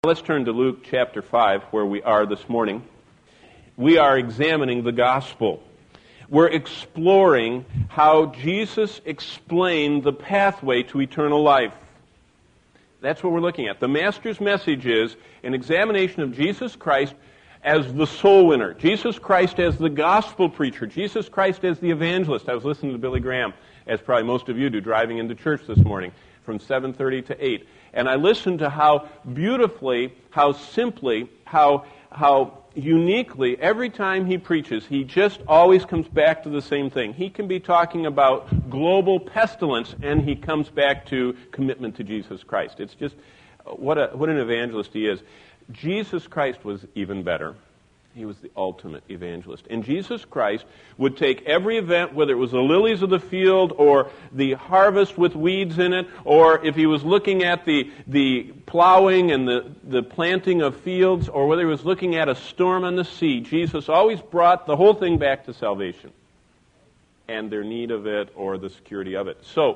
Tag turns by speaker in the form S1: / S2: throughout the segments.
S1: Let's turn to Luke chapter 5, where we are this morning. We are examining the gospel. We're exploring how Jesus explained the pathway to eternal life. That's what we're looking at. The Master's message is an examination of Jesus Christ as the soul winner, Jesus Christ as the gospel preacher, Jesus Christ as the evangelist. I was listening to Billy Graham, as probably most of you do, driving into church this morning from 7:30 to 8. And I listened to how beautifully, how simply, how uniquely, every time he preaches, he just always comes back to the same thing. He can be talking about global pestilence, and he comes back to commitment to Jesus Christ. It's just, what an evangelist he is. Jesus Christ was even better. He was the ultimate evangelist. And Jesus Christ would take every event, whether it was the lilies of the field or the harvest with weeds in it, or if he was looking at the plowing and the planting of fields, or whether he was looking at a storm on the sea, Jesus always brought the whole thing back to salvation and their need of it or the security of it. So,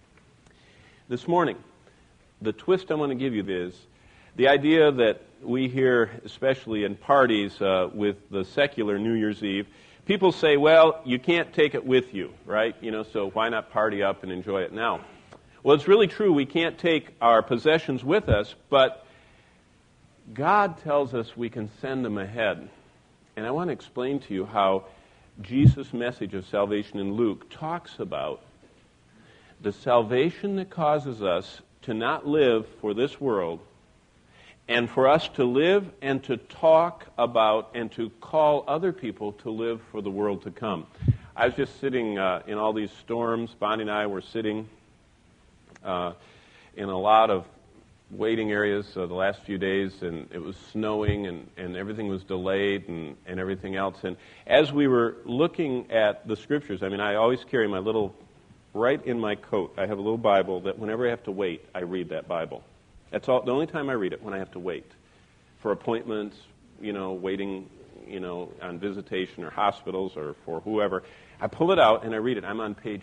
S1: this morning, the twist I want to give you is the idea that we hear, especially in parties with the secular New Year's Eve, people say, well, you can't take it with you, right? So why not party up and enjoy it now? Well, it's really true. We can't take our possessions with us, but God tells us we can send them ahead. And I want to explain to you how Jesus' message of salvation in Luke talks about the salvation that causes us to not live for this world, and for us to live and to talk about and to call other people to live for the world to come. I was just sitting in all these storms. Bonnie and I were sitting in a lot of waiting areas the last few days, and it was snowing, and everything was delayed and everything else. And as we were looking at the Scriptures, I always carry my little, right in my coat, I have a little Bible that whenever I have to wait, I read that Bible. That's all. The only time I read it, when I have to wait for appointments, waiting, on visitation or hospitals or for whoever. I pull it out and I read it. I'm on page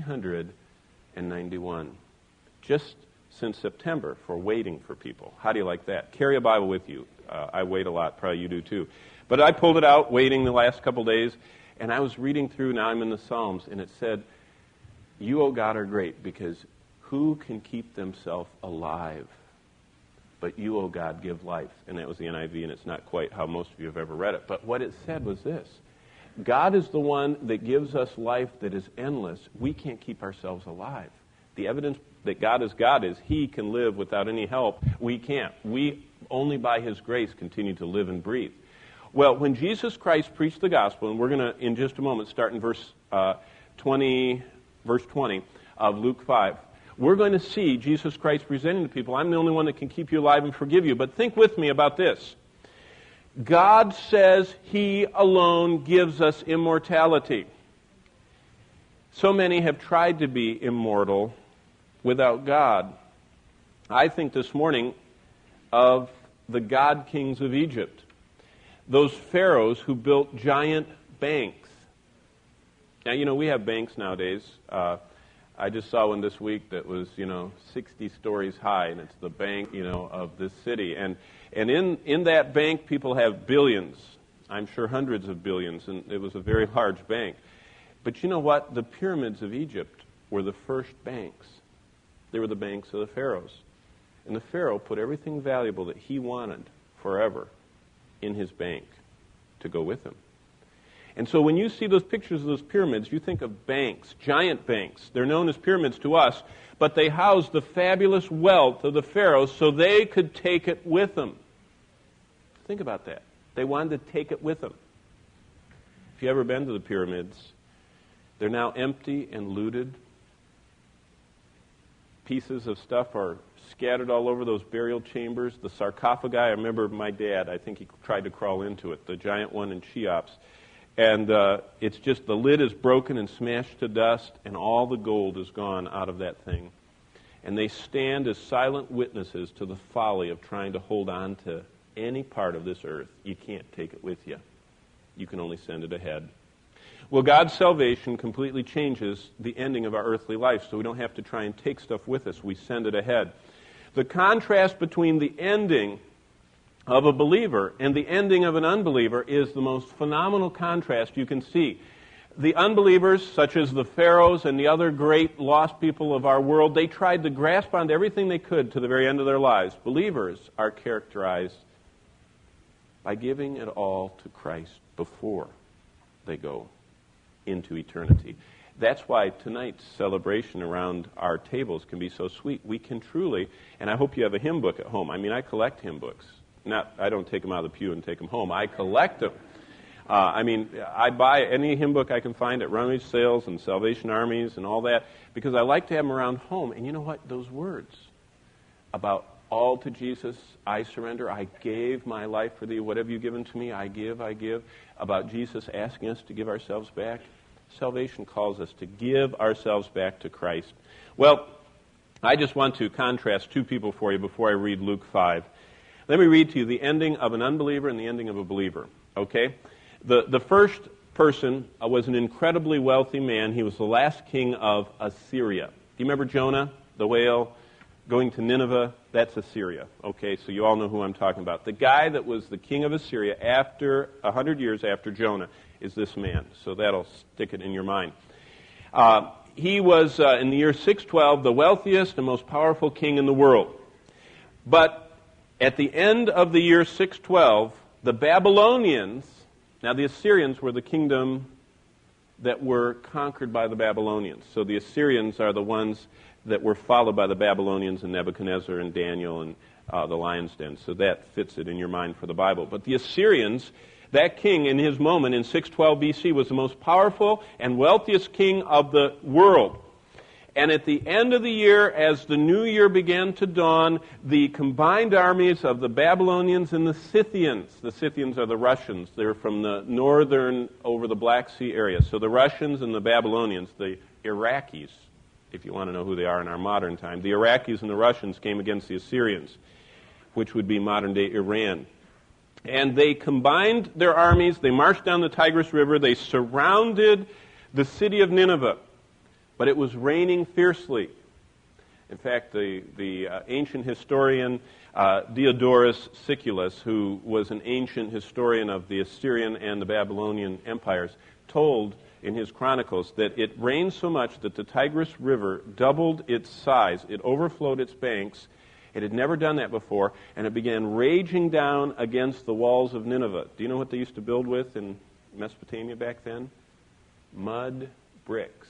S1: 391, just since September, for waiting for people. How do you like that? Carry a Bible with you. I wait a lot. Probably you do too. But I pulled it out, waiting the last couple days, and I was reading through. Now I'm in the Psalms, and it said, "You, O God, are great, because who can keep themselves alive? But you, O God, give life." And that was the NIV, and it's not quite how most of you have ever read it. But what it said was this: God is the one that gives us life that is endless. We can't keep ourselves alive. The evidence that God is He can live without any help. We can't. We only by His grace continue to live and breathe. Well, when Jesus Christ preached the gospel, and we're going to, in just a moment, start in verse 20 of Luke 5, we're going to see Jesus Christ presenting to people, I'm the only one that can keep you alive and forgive you. But think with me about this. God says He alone gives us immortality. So many have tried to be immortal without God. I think this morning of the god kings of Egypt, those pharaohs who built giant banks. Now, we have banks nowadays. I just saw one this week that was, 60 stories high, and it's the bank, of this city. And in that bank, people have billions. I'm sure hundreds of billions, and it was a very large bank. But you know what? The pyramids of Egypt were the first banks. They were the banks of the pharaohs. And the pharaoh put everything valuable that he wanted forever in his bank to go with him. And so when you see those pictures of those pyramids, you think of banks, giant banks. They're known as pyramids to us, but they house the fabulous wealth of the pharaohs so they could take it with them. Think about that. They wanted to take it with them. If you've ever been to the pyramids, they're now empty and looted. Pieces of stuff are scattered all over those burial chambers. The sarcophagi, I remember my dad, I think he tried to crawl into it, the giant one in Cheops. And it's just the lid is broken and smashed to dust, and all the gold is gone out of that thing. And they stand as silent witnesses to the folly of trying to hold on to any part of this earth. You can't take it with you. You can only send it ahead. Well, God's salvation completely changes the ending of our earthly life, so we don't have to try and take stuff with us. We send it ahead. The contrast between the ending of a believer and the ending of an unbeliever is the most phenomenal contrast you can see. The unbelievers, such as the pharaohs and the other great lost people of our world, they tried to grasp onto everything they could to the very end of their lives. Believers are characterized by giving it all to Christ before they go into eternity. That's why tonight's celebration around our tables can be so sweet. We can truly, and I hope you have a hymn book at home. I mean, I collect hymn books. I don't take them out of the pew and take them home. I collect them. I buy any hymn book I can find at rummage sales and Salvation Armies and all that because I like to have them around home. And you know what? Those words about all to Jesus, I surrender, I gave my life for thee, whatever you've given to me, I give, about Jesus asking us to give ourselves back. Salvation calls us to give ourselves back to Christ. Well, I just want to contrast two people for you before I read Luke 5. Let me read to you the ending of an unbeliever and the ending of a believer, okay? The first person was an incredibly wealthy man. He was the last king of Assyria. Do you remember Jonah, the whale, going to Nineveh? That's Assyria, okay? So you all know who I'm talking about. The guy that was the king of Assyria after 100 years after Jonah is this man. So that'll stick it in your mind. He was, in the year 612, the wealthiest and most powerful king in the world. But at the end of the year 612, the Babylonians, now the Assyrians were the kingdom that were conquered by the Babylonians. So the Assyrians are the ones that were followed by the Babylonians and Nebuchadnezzar and Daniel and the lion's den. So that fits it in your mind for the Bible. But the Assyrians, that king in his moment in 612 BC was the most powerful and wealthiest king of the world. And at the end of the year, as the new year began to dawn, the combined armies of the Babylonians and the Scythians are the Russians. They're from the northern, over the Black Sea area. So the Russians and the Babylonians, the Iraqis, if you want to know who they are in our modern time, the Iraqis and the Russians came against the Assyrians, which would be modern-day Iran. And they combined their armies, they marched down the Tigris River, they surrounded the city of Nineveh. But it was raining fiercely. In fact, the ancient historian Diodorus Siculus, who was an ancient historian of the Assyrian and the Babylonian empires, told in his chronicles that it rained so much that the Tigris River doubled its size. It overflowed its banks. It had never done that before, and it began raging down against the walls of Nineveh. Do you know what they used to build with in Mesopotamia back then? Mud bricks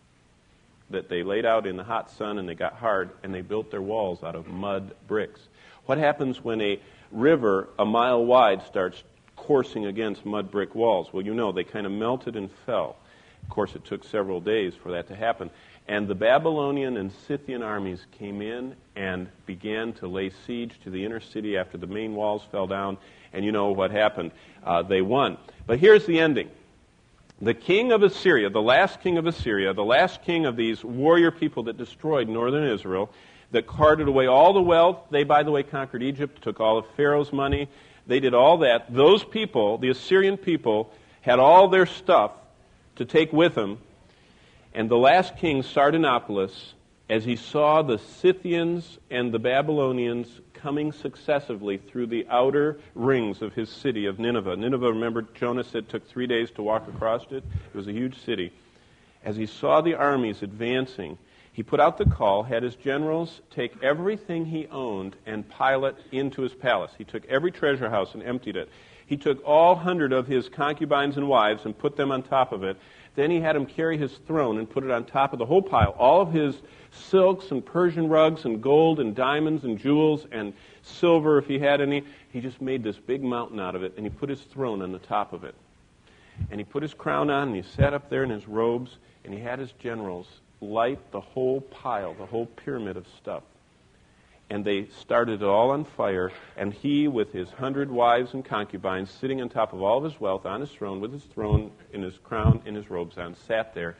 S1: that they laid out in the hot sun and they got hard, and they built their walls out of mud bricks. What happens when a river a mile wide starts coursing against mud brick walls? Well, you know, they kind of melted and fell. Of course, it took several days for that to happen. And the Babylonian and Scythian armies came in and began to lay siege to the inner city after the main walls fell down, and you know what happened. They won. But here's the ending. The king of Assyria, the last king of Assyria, the last king of these warrior people that destroyed northern Israel, that carted away all the wealth. They, by the way, conquered Egypt, took all of Pharaoh's money. They did all that. Those people, the Assyrian people, had all their stuff to take with them. And the last king, Sardanapalus, as he saw the Scythians and the Babylonians coming successively through the outer rings of his city of Nineveh. Nineveh, remember, Jonah said, took 3 days to walk across it. It was a huge city. As he saw the armies advancing, he put out the call, had his generals take everything he owned and pile it into his palace. He took every treasure house and emptied it. He took all 100 of his concubines and wives and put them on top of it. Then he had him carry his throne and put it on top of the whole pile. All of his silks and Persian rugs and gold and diamonds and jewels and silver, if he had any. He just made this big mountain out of it, and he put his throne on the top of it. And he put his crown on, and he sat up there in his robes, and he had his generals light the whole pile, the whole pyramid of stuff. And they started it all on fire, and he, with his 100 wives and concubines, sitting on top of all of his wealth on his throne, with his throne in his crown and his robes on, sat there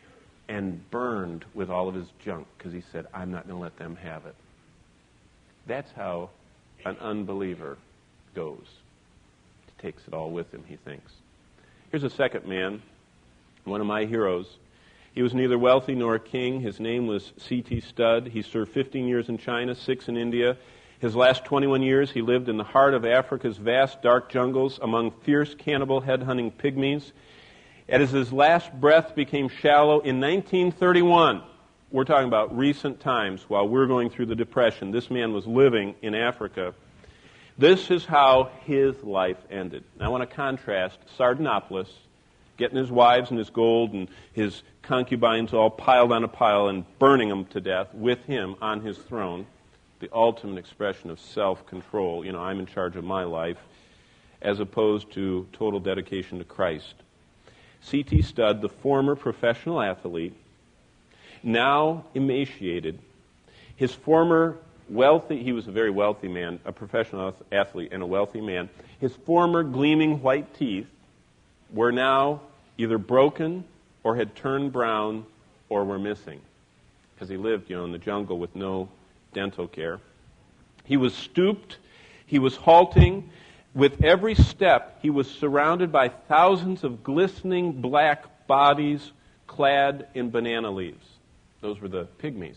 S1: and burned with all of his junk, because he said, I'm not going to let them have it. That's how an unbeliever goes. He takes it all with him, he thinks. Here's a second man, one of my heroes. He was neither wealthy nor a king. His name was C.T. Studd. He served 15 years in China, 6 in India. His last 21 years he lived in the heart of Africa's vast dark jungles among fierce cannibal head-hunting pygmies. As his last breath became shallow in 1931, we're talking about recent times while we're going through the Depression, this man was living in Africa. This is how his life ended. Now, I want to contrast Sardanapalus, getting his wives and his gold and his concubines all piled on a pile and burning them to death with him on his throne, the ultimate expression of self-control. I'm in charge of my life, as opposed to total dedication to Christ. C.T. Studd, the former professional athlete, now emaciated, his former he was a very wealthy man, a professional athlete and a wealthy man, his former gleaming white teeth were now either broken or had turned brown or were missing, because he lived, in the jungle with no dental care. He was stooped, he was halting. With every step, he was surrounded by thousands of glistening black bodies clad in banana leaves. Those were the pygmies.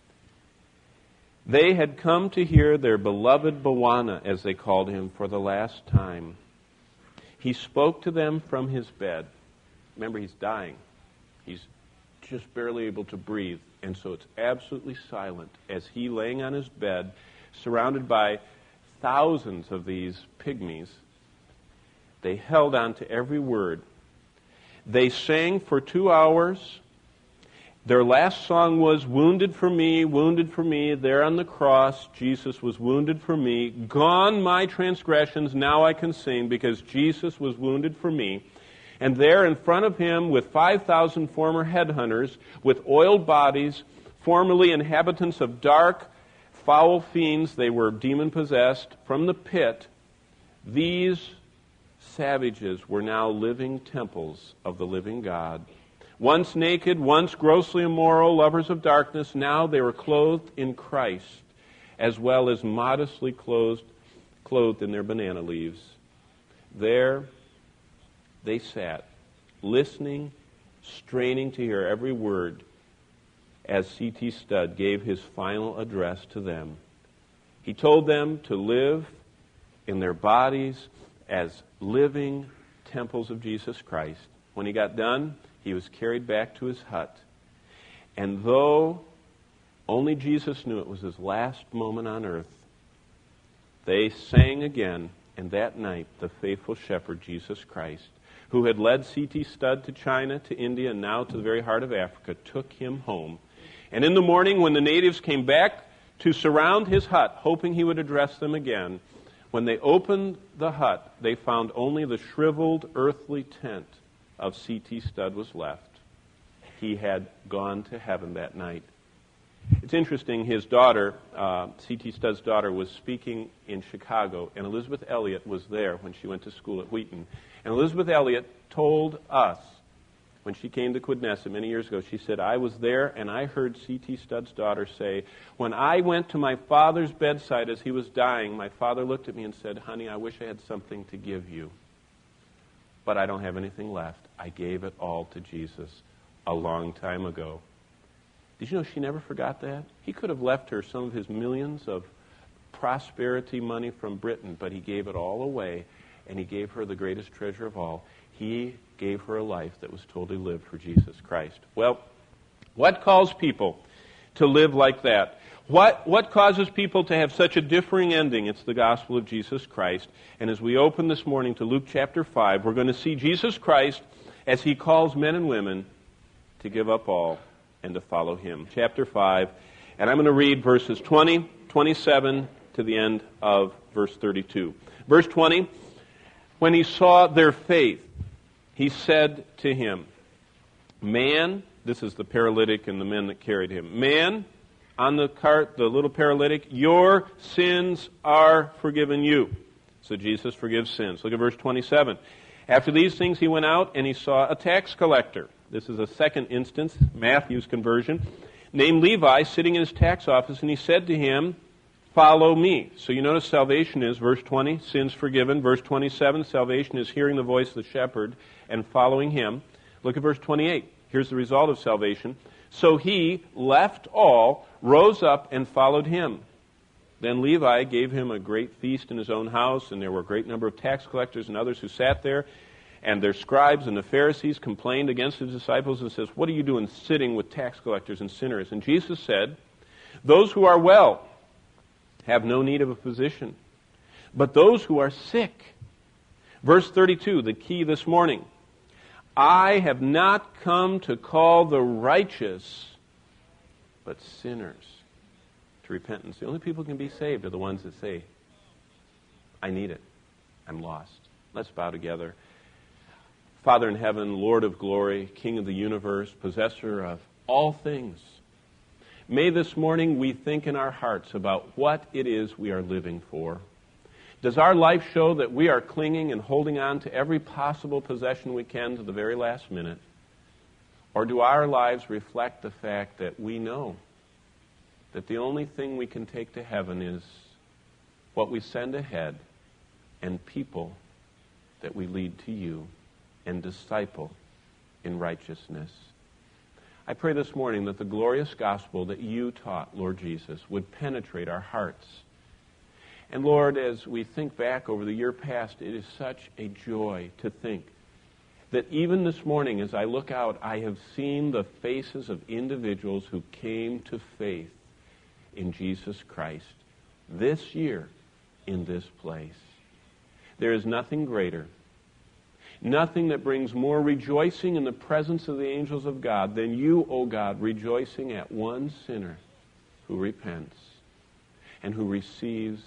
S1: They had come to hear their beloved Bwana, as they called him, for the last time. He spoke to them from his bed. Remember, he's dying. He's just barely able to breathe. And so it's absolutely silent as he, laying on his bed, surrounded by thousands of these pygmies, they held on to every word. They sang for 2 hours. Their last song was, wounded for me, there on the cross, Jesus was wounded for me. Gone my transgressions, now I can sing, because Jesus was wounded for me. And there in front of him, with 5,000 former headhunters, with oiled bodies, formerly inhabitants of dark, foul fiends, they were demon-possessed, from the pit, these savages were now living temples of the living God. Once naked, once grossly immoral, lovers of darkness, now they were clothed in Christ, as well as modestly clothed in their banana leaves. There they sat, listening, straining to hear every word, as C.T. Studd gave his final address to them. He told them to live in their bodies as living temples of Jesus Christ. When he got done, he was carried back to his hut. And though only Jesus knew it was his last moment on earth, they sang again, and that night the faithful shepherd, Jesus Christ, who had led C.T. Studd to China, to India, and now to the very heart of Africa, took him home. And in the morning, when the natives came back to surround his hut, hoping he would address them again, when they opened the hut, they found only the shriveled earthly tent of C.T. Studd was left. He had gone to heaven that night. It's interesting, his daughter, C.T. Studd's daughter, was speaking in Chicago, and Elizabeth Elliot was there when she went to school at Wheaton. And Elizabeth Elliot told us, when she came to Quidnessa many years ago, she said, I was there and I heard C.T. Studd's daughter say, when I went to my father's bedside as he was dying, my father looked at me and said, honey, I wish I had something to give you, but I don't have anything left. I gave it all to Jesus a long time ago. Did you know she never forgot that? He could have left her some of his millions of prosperity money from Britain, but he gave it all away, and he gave her the greatest treasure of all. He gave her a life that was totally lived for Jesus Christ. Well, what calls people to live like that? What causes people to have such a differing ending? It's the gospel of Jesus Christ. And as we open this morning to Luke chapter 5, we're going to see Jesus Christ as he calls men and women to give up all and to follow him. Chapter 5, and I'm going to read verses 20, 27 to the end of verse 32. Verse 20, when he saw their faith, he said to him, man, this is the paralytic and the men that carried him, man, on the cart, the little paralytic, your sins are forgiven you. So Jesus forgives sins. Look at verse 27. After these things he went out and he saw a tax collector. This is a second instance, Matthew's conversion, named Levi, sitting in his tax office, and he said to him, follow me. So you notice salvation is, verse 20, sins forgiven. Verse 27, salvation is hearing the voice of the shepherd and following him. Look at verse 28. Here's the result of salvation. So he left all, rose up, and followed him. Then Levi gave him a great feast in his own house, and there were a great number of tax collectors and others who sat there. And their scribes and the Pharisees complained against his disciples and says, "What are you doing sitting with tax collectors and sinners?" And Jesus said, "Those who are well have no need of a physician, but those who are sick." Verse 32, the key this morning. "I have not come to call the righteous, but sinners to repentance." The only people who can be saved are the ones that say, "I need it. I'm lost." Let's bow together. Father in heaven, Lord of glory, King of the universe, possessor of all things, may this morning we think in our hearts about what it is we are living for. Does our life show that we are clinging and holding on to every possible possession we can to the very last minute? Or do our lives reflect the fact that we know that the only thing we can take to heaven is what we send ahead and people that we lead to you and disciple in righteousness? I pray this morning that the glorious gospel that you taught, Lord Jesus, would penetrate our hearts. And Lord, as we think back over the year past, it is such a joy to think that even this morning as I look out, I have seen the faces of individuals who came to faith in Jesus Christ this year in this place. There is nothing greater, nothing that brings more rejoicing in the presence of the angels of God than you, O God, rejoicing at one sinner who repents and who receives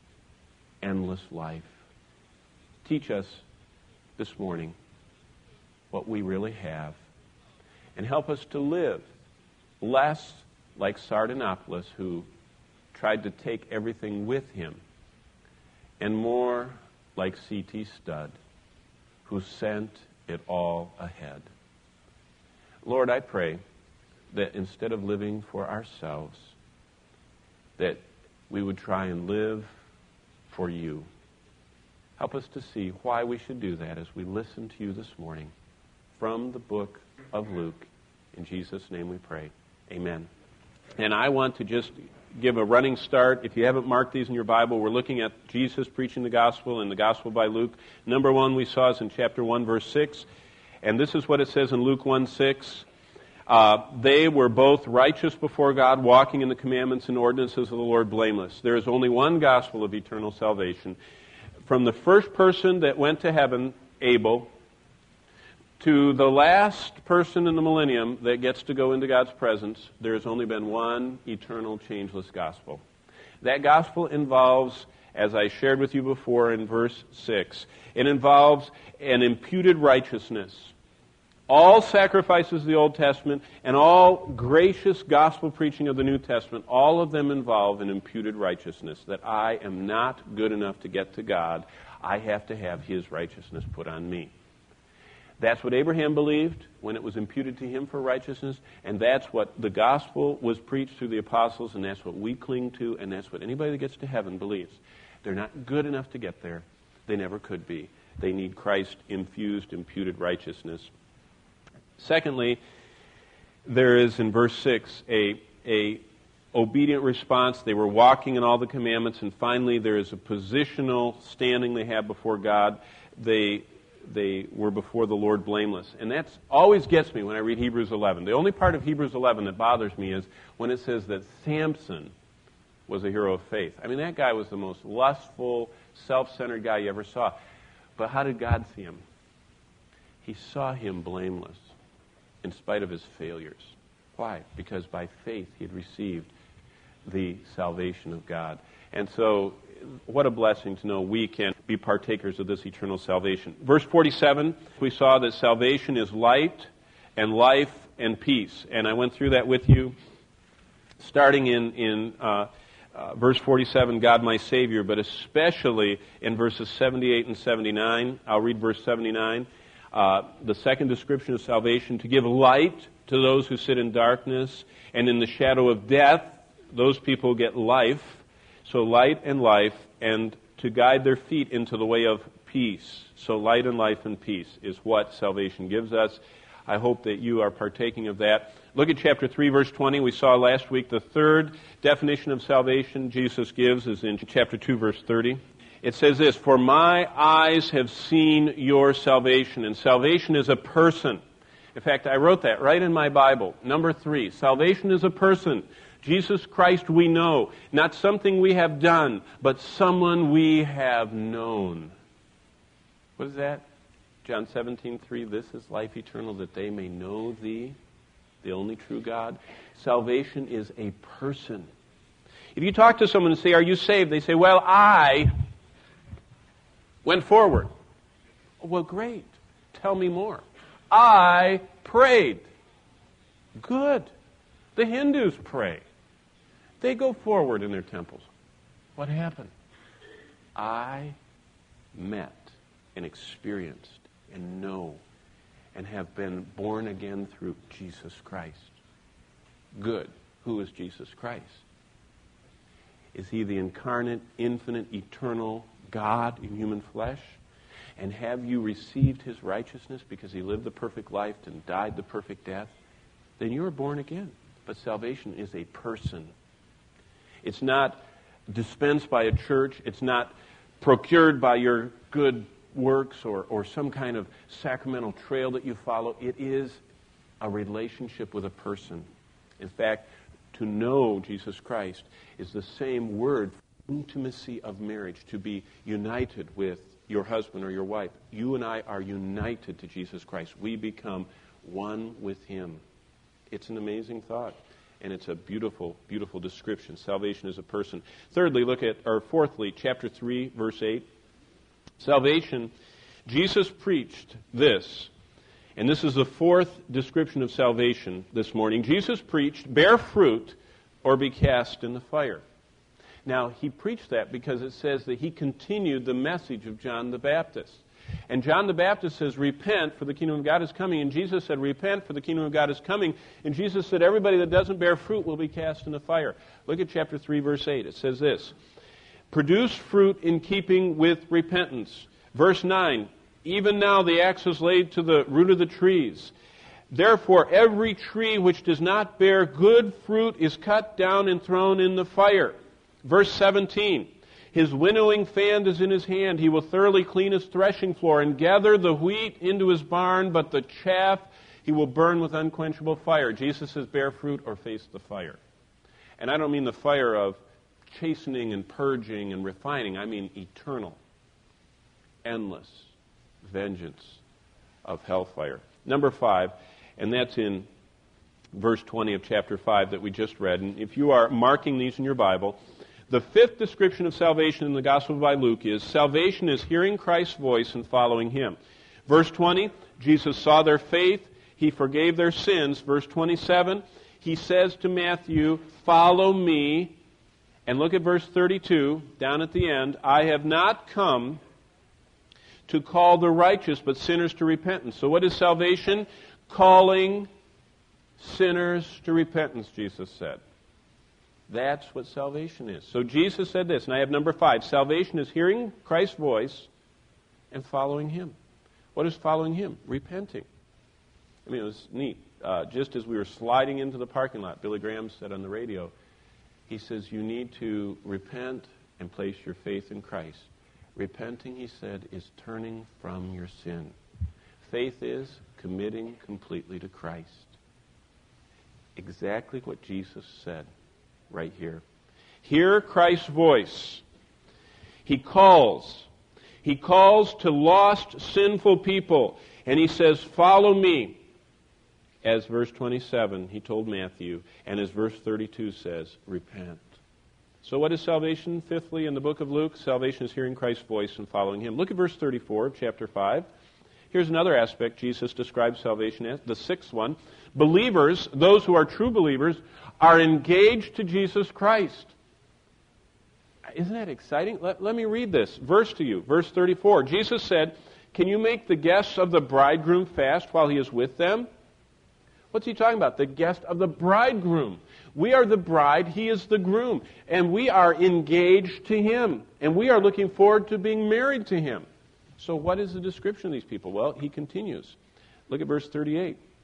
S1: endless life. Teach us this morning what we really have, and help us to live less like Sardanapalus, who tried to take everything with him, and more like C.T. Studd, who sent it all ahead. Lord, I pray that instead of living for ourselves, that we would try and live for you. Help us to see why we should do that as we listen to you this morning from the book of Luke. In Jesus' name we pray. Amen. And I want to just give a running start. If you haven't marked these in your Bible, we're looking at Jesus preaching the gospel and the gospel by Luke. Number one we saw is in chapter 1, verse 6. And this is what it says in Luke 1:6. They were both righteous before God, walking in the commandments and ordinances of the Lord blameless. There is only one gospel of eternal salvation. From the first person that went to heaven, Abel, to the last person in the millennium that gets to go into God's presence, there has only been one eternal, changeless gospel. That gospel involves, as I shared with you before in verse 6, it involves an imputed righteousness. All sacrifices of the Old Testament and all gracious gospel preaching of the New Testament, all of them involve an imputed righteousness, that I am not good enough to get to God. I have to have His righteousness put on me. That's what Abraham believed when it was imputed to him for righteousness, and that's what the gospel was preached through the apostles, and that's what we cling to, and that's what anybody that gets to heaven believes. They're not good enough to get there. They never could be. They need Christ-infused, imputed righteousness. Secondly, there is in verse 6 a obedient response. They were walking in all the commandments, and finally there is a positional standing they have before God. They were before the Lord blameless. And that always gets me when I read Hebrews 11. The only part of Hebrews 11 that bothers me is when it says that Samson was a hero of faith. I mean, that guy was the most lustful, self-centered guy you ever saw. But how did God see him? He saw him blameless in spite of his failures. Why? Because by faith he had received the salvation of God. And so, what a blessing to know we can be partakers of this eternal salvation. Verse 47, we saw that salvation is light and life and peace. And I went through that with you, starting in verse 47, God my Savior, but especially in verses 78 and 79. I'll read verse 79. The second description of salvation, to give light to those who sit in darkness, and in the shadow of death, those people get life. So light and life, and to guide their feet into the way of peace. So light and life and peace is what salvation gives us. I hope that you are partaking of that. Look at chapter 3, verse 20. We saw last week the third definition of salvation Jesus gives is in chapter 2, verse 30. It says this, "For my eyes have seen your salvation." And salvation is a person. In fact, I wrote that right in my Bible. Number 3, salvation is a person. Jesus Christ we know, not something we have done, but someone we have known. What is that? John 17:3, "This is life eternal, that they may know thee, the only true God." Salvation is a person. If you talk to someone and say, "Are you saved?" They say, "Well, I went forward." Well, great. Tell me more. "I prayed." Good. The Hindus pray. They go forward in their temples. What happened? I met and experienced and know and have been born again through Jesus Christ. Good. Who is Jesus Christ? Is he the incarnate, infinite, eternal God in human flesh? And have you received his righteousness because he lived the perfect life and died the perfect death? Then you are born again. But salvation is a person. It's not dispensed by a church. It's not procured by your good works or some kind of sacramental trail that you follow. It is a relationship with a person. In fact, to know Jesus Christ is the same word for intimacy of marriage, to be united with your husband or your wife. You and I are united to Jesus Christ. We become one with him. It's an amazing thought, and it's a beautiful, beautiful description. Salvation is a person. Fourthly, chapter 3, verse 8. Salvation, Jesus preached this, and this is the fourth description of salvation this morning. Jesus preached, "Bear fruit or be cast in the fire." Now, he preached that because it says that he continued the message of John the Baptist. And John the Baptist says, "Repent, for the kingdom of God is coming." And Jesus said, "Repent, for the kingdom of God is coming." And Jesus said, "Everybody that doesn't bear fruit will be cast in the fire." Look at chapter 3, verse 8. It says this, "Produce fruit in keeping with repentance." Verse 9, "Even now the axe is laid to the root of the trees. Therefore every tree which does not bear good fruit is cut down and thrown in the fire." Verse 17, "His winnowing fan is in his hand. He will thoroughly clean his threshing floor and gather the wheat into his barn, but the chaff he will burn with unquenchable fire." Jesus says, bear fruit or face the fire. And I don't mean the fire of chastening and purging and refining. I mean eternal, endless vengeance of hellfire. Number 5, and that's in verse 20 of chapter 5 that we just read. And if you are marking these in your Bible, the fifth description of salvation in the Gospel by Luke is, salvation is hearing Christ's voice and following him. Verse 20, Jesus saw their faith. He forgave their sins. Verse 27, he says to Matthew, "Follow me." And look at verse 32, down at the end, "I have not come to call the righteous, but sinners to repentance." So what is salvation? Calling sinners to repentance, Jesus said. That's what salvation is. So Jesus said this, and I have number 5. Salvation is hearing Christ's voice and following him. What is following him? Repenting. I mean, it was neat. Just as we were sliding into the parking lot, Billy Graham said on the radio, he says, you need to repent and place your faith in Christ. Repenting, he said, is turning from your sin. Faith is committing completely to Christ. Exactly what Jesus said right here. Hear Christ's voice. He calls. He calls to lost, sinful people. And he says, "Follow me." As verse 27, he told Matthew. And as verse 32 says, repent. So what is salvation? Fifthly, in the book of Luke, salvation is hearing Christ's voice and following him. Look at verse 34 of chapter 5. Here's another aspect Jesus describes salvation as, the sixth one. Believers, those who are true believers, are engaged to Jesus Christ. Isn't that exciting? Let me read this verse to you. Verse 34. Jesus said, "Can you make the guests of the bridegroom fast while he is with them?" What's he talking about? The guest of the bridegroom. We are the bride, he is the groom. And we are engaged to him. And we are looking forward to being married to him. So what is the description of these people? Well, he continues. Look at verse 38.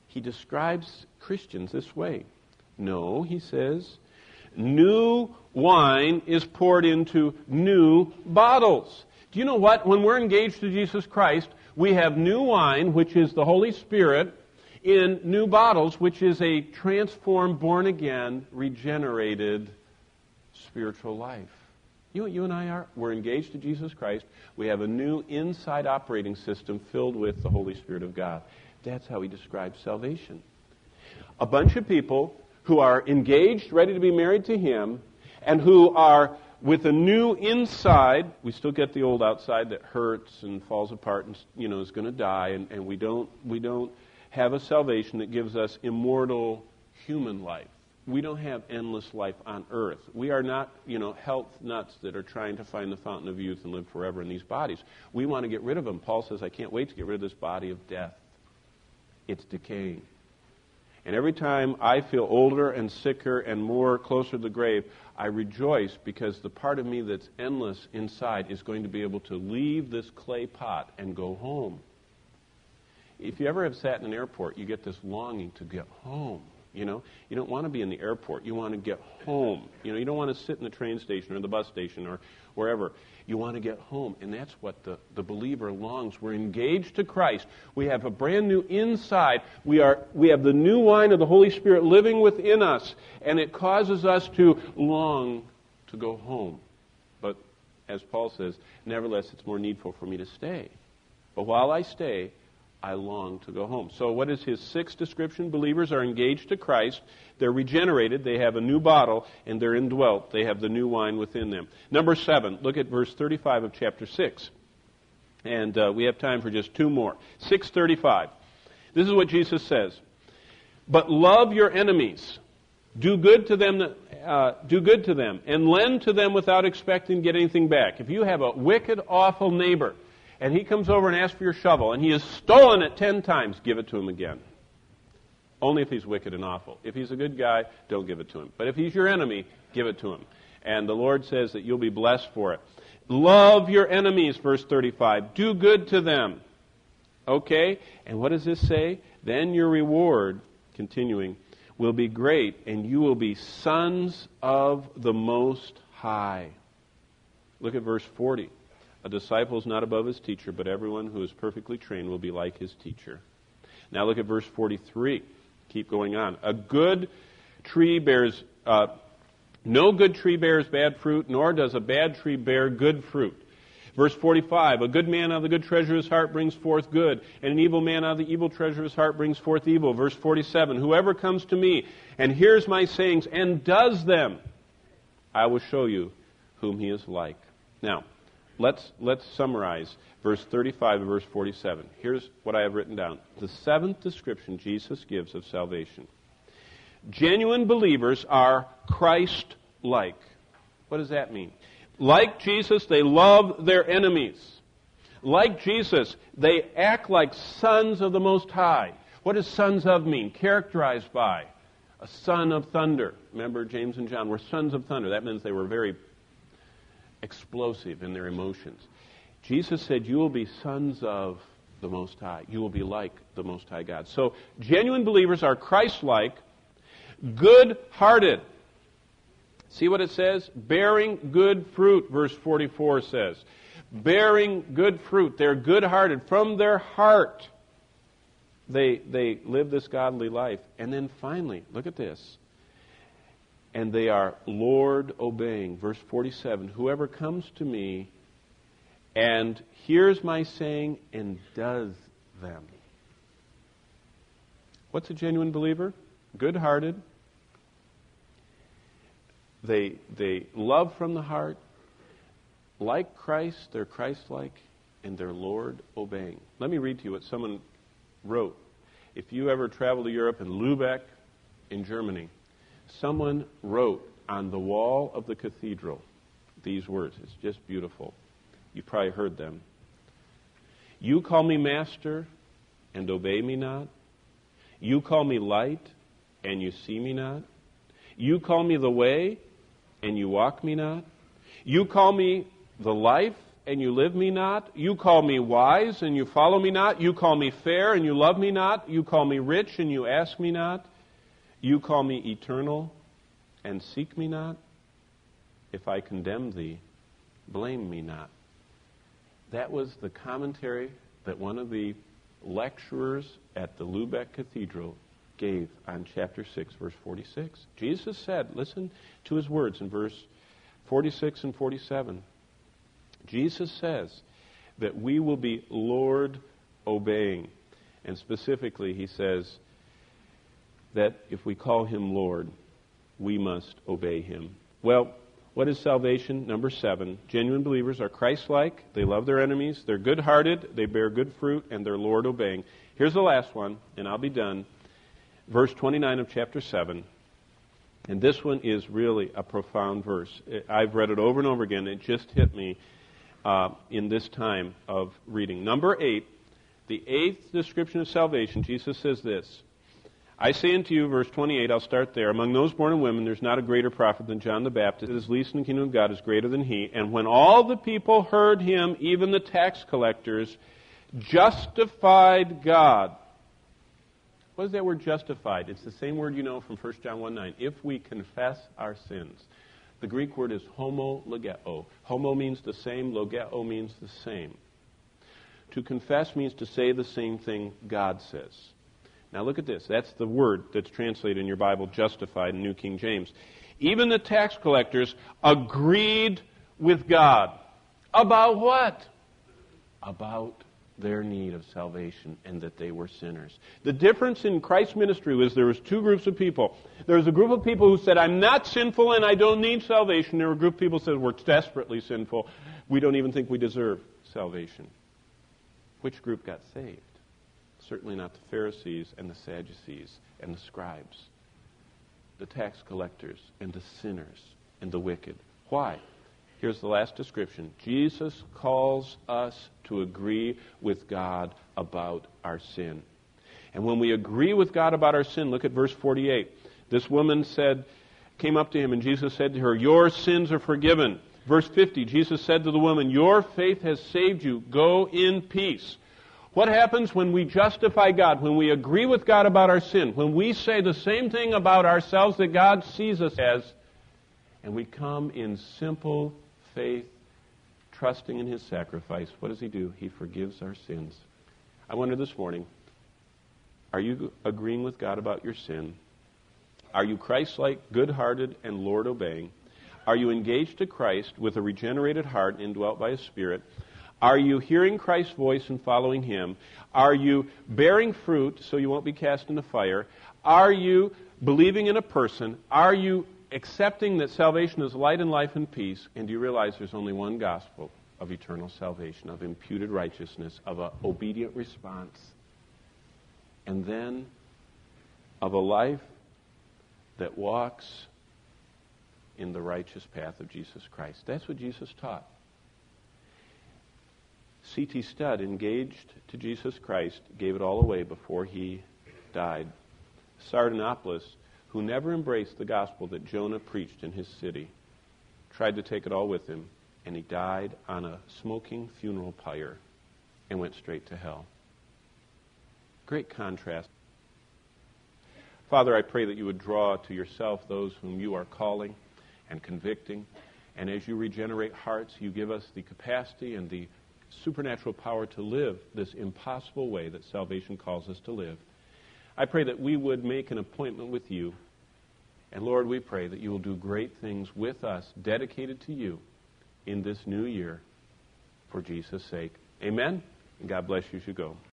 S1: he describes Christians this way. No, he says, new wine is poured into new bottles. Do you know what? When we're engaged to Jesus Christ, we have new wine, which is the Holy Spirit, in new bottles, which is a transformed, born-again, regenerated spiritual life. You and I we're engaged to Jesus Christ. We have a new inside operating system filled with the Holy Spirit of God. That's how he describes salvation. A bunch of people who are engaged, ready to be married to him, and who are with a new inside. We still get the old outside that hurts and falls apart and is going to die, and we don't have a salvation that gives us immortal human life. We don't have endless life on earth. We are not, health nuts that are trying to find the fountain of youth and live forever in these bodies. We want to get rid of them. Paul says, I can't wait to get rid of this body of death. It's decaying. And every time I feel older and sicker and more closer to the grave, I rejoice because the part of me that's endless inside is going to be able to leave this clay pot and go home. If you ever have sat in an airport, you get this longing to get home. You don't want to be in the airport. You want to get home. You don't want to sit in the train station or the bus station or wherever. You want to get home. And that's what the believer longs. We're engaged to Christ. We have a brand new inside. We have the new wine of the Holy Spirit living within us. And it causes us to long to go home. But as Paul says, nevertheless, it's more needful for me to stay. But while I stay, I long to go home. So what is his sixth description? Believers are engaged to Christ. They're regenerated. They have a new bottle, and they're indwelt. They have the new wine within them. Number 7, look at verse 35 of chapter 6. And we have time for just 2 more. 6:35. This is what Jesus says. But love your enemies. Do good to them, and lend to them without expecting to get anything back. If you have a wicked, awful neighbor, and he comes over and asks for your shovel, and he has stolen it 10 times, give it to him again. Only if he's wicked and awful. If he's a good guy, don't give it to him. But if he's your enemy, give it to him. And the Lord says that you'll be blessed for it. Love your enemies, verse 35. Do good to them. Okay? And what does this say? Then your reward, continuing, will be great, and you will be sons of the Most High. Look at verse 40. A disciple is not above his teacher, but everyone who is perfectly trained will be like his teacher. Now look at verse 43. Keep going on. No good tree bears bad fruit, nor does a bad tree bear good fruit. Verse 45, a good man out of the good treasure of his heart brings forth good, and an evil man out of the evil treasure of his heart brings forth evil. Verse 47, whoever comes to me and hears my sayings and does them, I will show you whom he is like. Now, Let's summarize verse 35 and verse 47. Here's what I have written down. The 7th description Jesus gives of salvation. Genuine believers are Christ-like. What does that mean? Like Jesus, they love their enemies. Like Jesus, they act like sons of the Most High. What does sons of mean? Characterized by a son of thunder. Remember, James and John were sons of thunder. That means they were very explosive in their emotions. Jesus said, you will be sons of the Most High. You will be like the Most High God. So, genuine believers are Christ-like, good-hearted. See what it says? Bearing good fruit, verse 44 says. Bearing good fruit. They're good-hearted. From their heart, they live this godly life. And then finally, look at this. And they are Lord-obeying. Verse 47, whoever comes to me and hears my saying and does them. What's a genuine believer? Good-hearted. They love from the heart. Like Christ, they're Christ-like, and they're Lord-obeying. Let me read to you what someone wrote. If you ever travel to Europe and Lübeck in Germany, someone wrote on the wall of the cathedral these words. It's just beautiful. You probably heard them. You call me master and obey me not. You call me light and you see me not. You call me the way and you walk me not. You call me the life and you live me not? You call me wise, and you follow me not? You call me fair, and you love me not? You call me rich, and you ask me not? You call me eternal, and seek me not? If I condemn thee, blame me not. That was the commentary that one of the lecturers at the Lubeck Cathedral gave on chapter 6, verse 46. Jesus said, listen to his words in verse 46 and 47. Jesus says that we will be Lord obeying. And specifically, he says that if we call him Lord, we must obey him. Well, what is salvation? Number 7, genuine believers are Christ-like, they love their enemies, they're good-hearted, they bear good fruit, and they're Lord-obeying. Here's the last one, and I'll be done. Verse 29 of chapter 7. And this one is really a profound verse. I've read it over and over again. It just hit me in this time of reading. Number 8, the 8th description of salvation, Jesus says this. I say unto you, verse 28, I'll start there. Among those born of women, there's not a greater prophet than John the Baptist. It is least in the kingdom of God is greater than he. And when all the people heard him, even the tax collectors, justified God. What is that word justified? It's the same word you know from 1 John 1:9. If we confess our sins. The Greek word is homologeo. Homo means the same, logeo means the same. To confess means to say the same thing God says. Now look at this. That's the word that's translated in your Bible, justified in New King James. Even the tax collectors agreed with God. About what? About their need of salvation and that they were sinners. The difference in Christ's ministry was there was two groups of people. There was a group of people who said, I'm not sinful and I don't need salvation. There were a group of people who said, we're desperately sinful. We don't even think we deserve salvation. Which group got saved? Certainly not the Pharisees and the Sadducees and the scribes. The tax collectors and the sinners and the wicked. Why? Here's the last description. Jesus calls us to agree with God about our sin. And when we agree with God about our sin, look at verse 48. This woman came up to him, and Jesus said to her, your sins are forgiven. Verse 50, Jesus said to the woman, your faith has saved you. Go in peace. What happens when we justify God, when we agree with God about our sin, when we say the same thing about ourselves that God sees us as, and we come in simple faith, trusting in his sacrifice, what does he do? He forgives our sins. I wonder this morning, are you agreeing with God about your sin? Are you Christ-like, good-hearted, and Lord-obeying? Are you engaged to Christ with a regenerated heart indwelt by his Spirit? Are you hearing Christ's voice and following him? Are you bearing fruit so you won't be cast into fire? Are you believing in a person? Are you accepting that salvation is light and life and peace? And do you realize there's only one gospel of eternal salvation, of imputed righteousness, of an obedient response, and then of a life that walks in the righteous path of Jesus Christ? That's what Jesus taught. C.T. Studd, engaged to Jesus Christ, gave it all away before he died. Sardanapalus, who never embraced the gospel that Jonah preached in his city, tried to take it all with him, and he died on a smoking funeral pyre and went straight to hell. Great contrast. Father, I pray that you would draw to yourself those whom you are calling and convicting, and as you regenerate hearts, you give us the capacity and the supernatural power to live this impossible way that salvation calls us to live. I pray that we would make an appointment with you. And Lord, we pray that you will do great things with us, dedicated to you in this new year for Jesus' sake. Amen? And God bless you as you go.